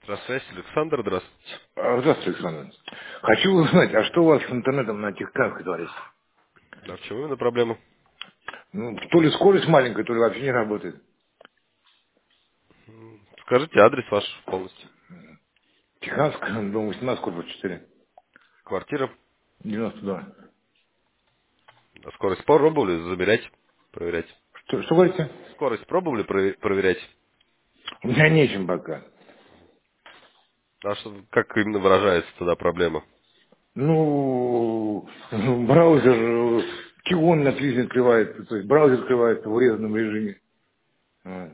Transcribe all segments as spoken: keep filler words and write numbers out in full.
Здравствуйте, Александр, здравствуйте. А, Здравствуйте, Александр. Хочу узнать, а что у вас с интернетом на этих картах творится? А в чем именно проблема? Ну, то ли скорость маленькая, то ли вообще не работает. Скажите адрес ваш полностью. Техаск, дом восемнадцать, корпус четыре, Квартира. девяносто два. А скорость пробовали замерять, проверять? Что, что говорите? Скорость пробовали прове- проверять? У меня нечем пока. А что, как именно выражается тогда проблема? Ну, браузер, э, Тион на отлично открывается, то есть браузер открывается в урезанном режиме. Вот.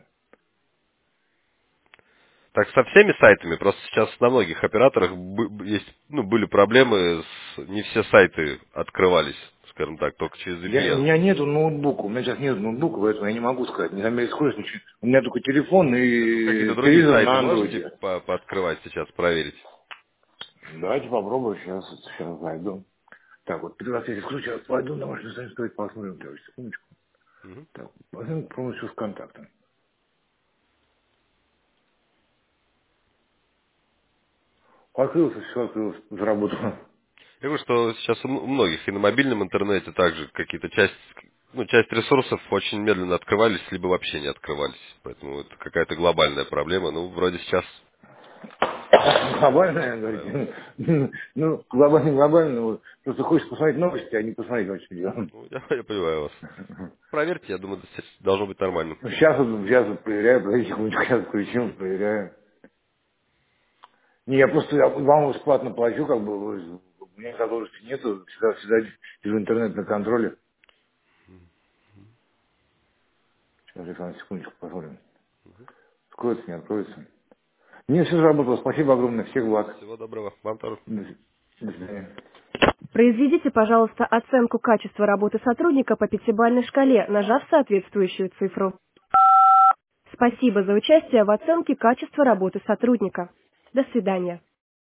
Так со всеми сайтами, просто сейчас на многих операторах бы- б- есть, ну, были проблемы, с, не все сайты открывались, скажем так, только через Я, у V P N. меня нету ноутбука, у меня сейчас нет ноутбука, поэтому я не могу сказать, не замерить скорость, ничего. У меня только телефон Ну, какие-то и другие телевизор сайты на можете андроиде. по- пооткрывать сейчас, проверить? Давайте попробуем, сейчас, сейчас зайду. Так, вот пригласите ключ, пойду на вашу страницу, давайте посмотрим, товарищ, секундочку. Мгм. Так, возьмем полностью с контактом. Открылся, все открылось, заработало. Я говорю, что сейчас у м- у многих и на мобильном интернете также какие-то часть, ну, часть ресурсов очень медленно открывались, либо вообще не открывались. Поэтому это какая-то глобальная проблема. Ну, вроде сейчас Глобальное, правило. говорите. Ну, глобально, глобально, вот. Просто хочешь посмотреть новости, а не посмотреть очень дело. Ну, я, я понимаю вас. Проверьте, я думаю, это должно быть нормально. Сейчас вот, сейчас вот проверяю, подождите секундочку, сейчас включил, Мгм. проверяю. Не, я просто я вам бесплатно плачу, как бы, вы- у меня задолженности нету, всегда, всегда держу интернет на контроле. Сейчас, Александр, секундочку, посмотрим. Откроется, не откроется. Мне все заработало, спасибо огромное, всех благ. Всего доброго. Вам тоже. До до свидания. Произведите, пожалуйста, оценку качества работы сотрудника по пятибалльной шкале, нажав соответствующую цифру. Спасибо за участие в оценке качества работы сотрудника. До свидания.